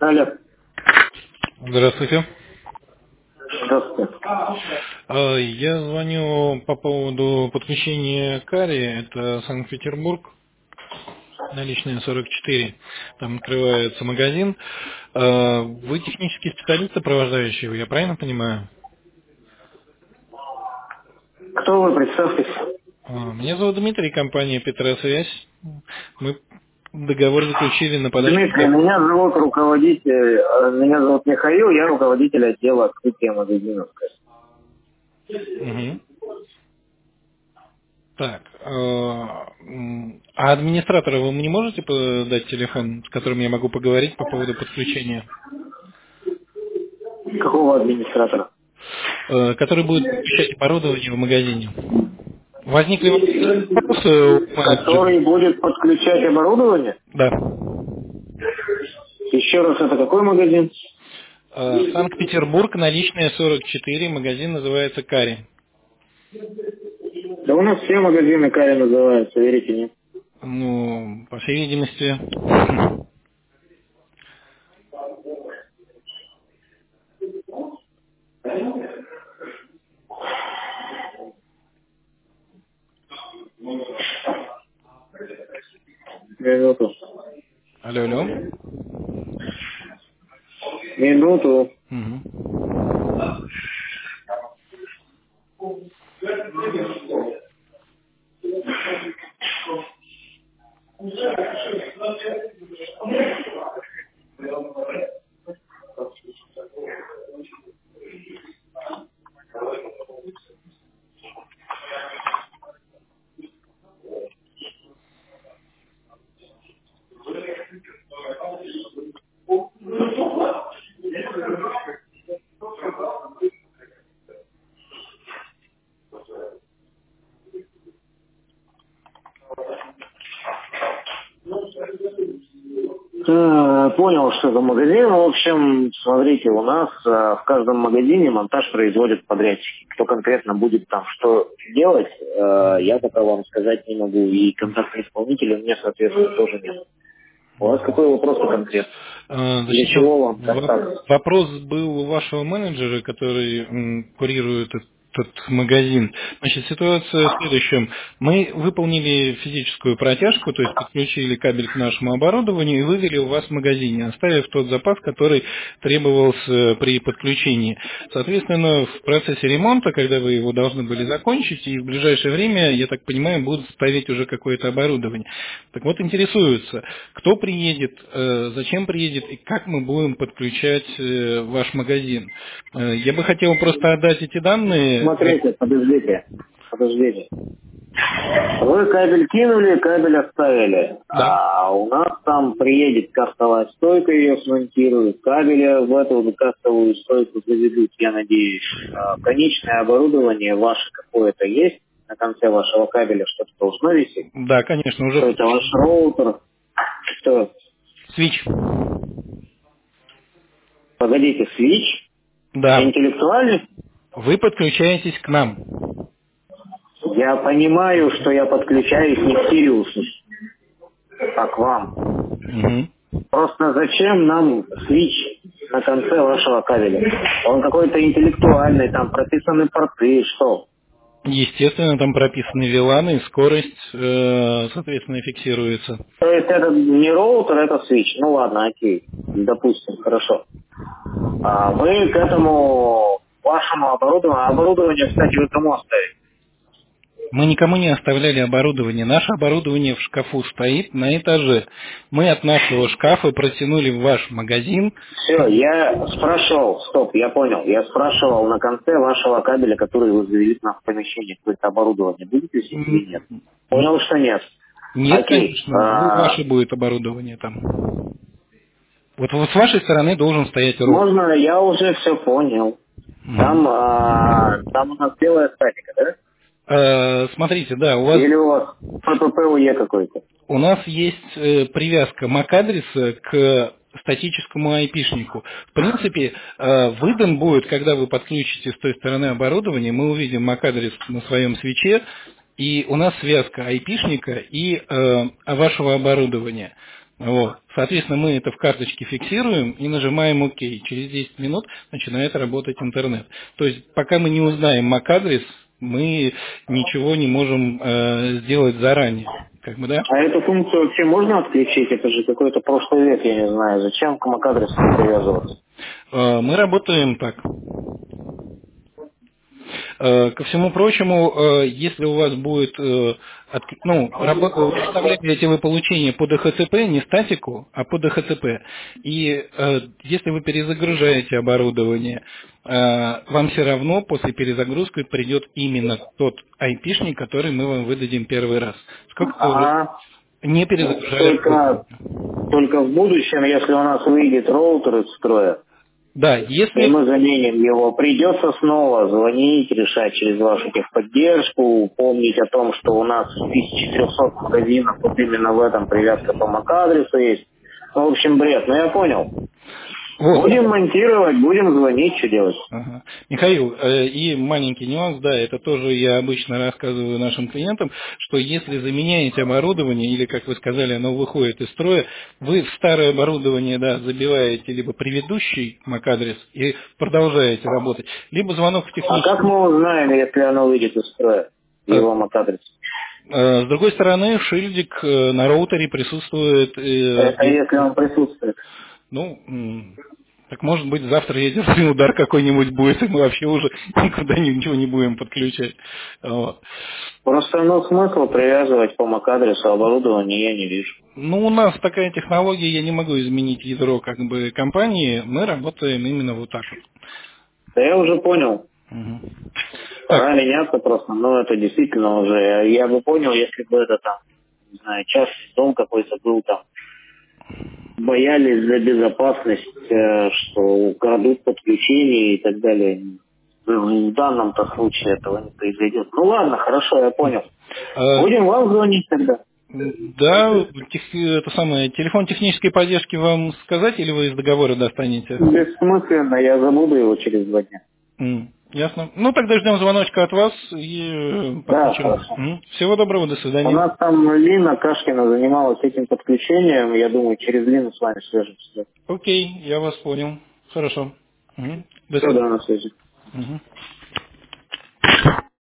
Алло. Здравствуйте. Здравствуйте. Я звоню по поводу подключения Кари. Это Санкт-Петербург, наличная 44. Там открывается магазин. Вы технический специалист, сопровождающий его, я правильно понимаю? Кто вы, представьтесь? Меня зовут Дмитрий, компания Петросвязь. Мы договор заключили на подачу. Дмитрий, меня зовут меня зовут Михаил, я руководитель отдела открытия магазинов. Угу. Так, а администратора вы мне можете дать телефон, с которым я могу поговорить по поводу подключения? Какого администратора? Который будет подключать оборудование в магазине. Возникли вопросы у менеджера? Который будет подключать оборудование? Да. Еще раз, это какой магазин? Санкт-Петербург, наличная 44, магазин называется Кари. Да у нас все магазины Кари называются, верите, нет? Ну, по всей видимости. Минуту. Алло. Минуту. Угу. Понял, что это магазин. В общем, смотрите, у нас в каждом магазине монтаж производят подрядчики. Кто конкретно будет там что делать, я пока вам сказать не могу. И контактных исполнителей у меня, соответственно, тоже нет. У вас какой вопрос конкретно? Для чего вам контакт? Вопрос был у вашего менеджера, который курирует этот магазин. Значит, ситуация в следующем. Мы выполнили физическую протяжку, то есть подключили кабель к нашему оборудованию и вывели у вас в магазине, оставив тот запас, который требовался при подключении. Соответственно, в процессе ремонта, когда вы его должны были закончить, и в ближайшее время, я так понимаю, будут ставить уже какое-то оборудование. Так вот, интересуется, кто приедет, зачем приедет и как мы будем подключать ваш магазин. Я бы хотел просто отдать эти данные. Смотрите, подождите. Вы кабель кинули, кабель оставили. Да. А у нас там приедет кастовая стойка, ее смонтируют, кабели в эту кастовую стойку заведут, я надеюсь. Конечное оборудование ваше какое-то есть? На конце вашего кабеля что-то должно висеть? Да, конечно, уже. Что это ваш роутер? Что? Свич. Погодите, свич? Да. Интеллектуальный? Вы подключаетесь к нам. Я понимаю, что я подключаюсь не к Сириусу, а к вам. Угу. Просто зачем нам свич на конце вашего кабеля? Он какой-то интеллектуальный, там прописаны порты, что? Естественно, там прописаны виланы, скорость, соответственно, фиксируется. То есть это не роутер, это свич. Ну ладно, окей, допустим, хорошо. А вы к этому вашему оборудованию, кстати, вы кому оставите? Мы никому не оставляли оборудование. Наше оборудование в шкафу стоит на этаже. Мы от нашего шкафа протянули в ваш магазин. Все, я спрашивал, стоп, я понял. Я спрашивал на конце вашего кабеля, который вы завели к нам в помещение, какое-то оборудование. Будет висеть или нет? Понял, что нет. Нет, Окей. конечно. Ваше будет оборудование там. Вот с вашей стороны должен стоять роутер. Можно, я уже все понял. Там у нас белая статика, да? Смотрите, да, у вас... Или у вас ППП-УЕ какой-то? У нас есть привязка MAC-адреса к статическому IP-шнику. В принципе, выдан будет, когда вы подключите с той стороны оборудование, мы увидим MAC-адрес на своем свече, и у нас связка IP-шника и вашего оборудования. Вот. Соответственно, мы это в карточке фиксируем и нажимаем ОК. Через 10 минут начинает работать интернет. То есть, пока мы не узнаем MAC-адрес, мы ничего не можем сделать заранее. Как бы, да? А эту функцию вообще можно отключить? Это же какой-то прошлый век, я не знаю. Зачем к MAC-адресу привязываться? Мы работаем так. Ко всему прочему, если у вас будет, выставляете вы получение по DHCP, не статику, а по DHCP, и если вы перезагружаете оборудование, вам все равно после перезагрузки придет именно тот IP-шник, который мы вам выдадим первый раз. Сколько вы Ага. не перезагружали оборудование. Только в будущем, если у нас выйдет роутер из строя, Да, и если... мы заменим его, придется снова звонить, решать через вашу техподдержку, помнить о том, что у нас 1300 магазинов, вот именно в этом привязка по MAC-адресу есть. Ну, в общем, бред. Ну, я понял. Вот. Будем монтировать, будем звонить, что делать. Ага. Михаил, и маленький нюанс, да, это тоже я обычно рассказываю нашим клиентам, что если заменяете оборудование, или, как вы сказали, оно выходит из строя, вы в старое оборудование, да, забиваете либо предыдущий MAC-адрес и продолжаете работать, либо звонок в А технический. как мы узнаем, если оно выйдет из строя, его MAC-адрес? С другой стороны, шильдик на роутере присутствует. Это если он присутствует. Так может быть завтра ядерный удар какой-нибудь будет, и мы вообще уже никуда ничего не будем подключать. Вот. Просто, смысл привязывать по MAC-адресу оборудование я не вижу. У нас такая технология, я не могу изменить ядро как бы компании, мы работаем именно вот так вот. Да я уже понял. Угу. Пора меняться просто, это действительно уже, я бы понял, если бы это там, не знаю, частный дом какой-то был там, боялись за безопасность, что украдут подключение и так далее. В данном-то случае этого не произойдет. Ну ладно, хорошо, я понял. Будем вам звонить тогда. Да, это самое, телефон технической поддержки вам сказать, или вы из договора достанете? Бессмысленно, я забуду его через 2 дня. Ясно. Тогда ждем звоночка от вас и Да, подключим. хорошо. Всего доброго, до свидания. У нас там Лина Кашкина занималась этим подключением, я думаю, через Лину с вами свяжемся. Окей, я вас понял. Хорошо. До Все, да, свидания. на связи.